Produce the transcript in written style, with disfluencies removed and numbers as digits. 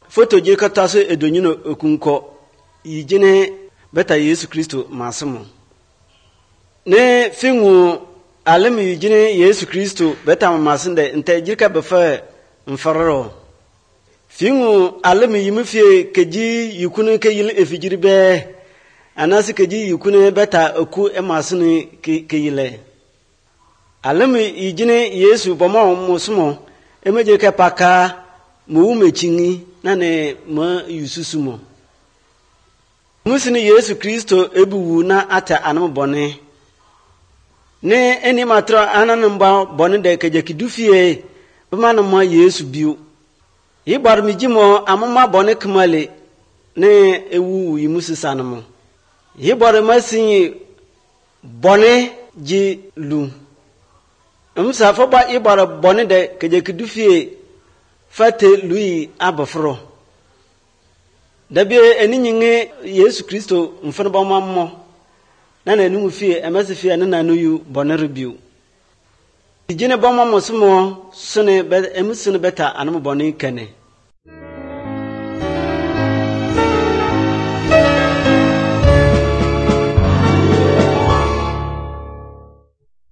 foto je kataso edonyino okunko yijine beta Yesu Kristo masimo ne fingu alam yijine Yesu Kristo beta masinde nte jirka befa mfararo fingu alam yimfie keji yukunu ke yil efijiribe anasi keji yukunu beta oku emasini ke yile alam yijine Yesu bomo musumo emeje ke paka mu mechingi nane ma yususumo musini Yesu Kristo ebuwu na ata anam bone ne eni matra ananamba bone de keje kidufie bemana ma Yesu biu yibar mijimo amama bone kmale ne ewu yimusisanamo yibar masin bone ji lu amsa ba yibar bone de keje kidufie fate lui abafro dabie eni nyinge Yesu Kristo mfana ba mammo na enu fie emase na nanu yu bonere biu jine ba mammo sumo sune be emusune beta anam boni kene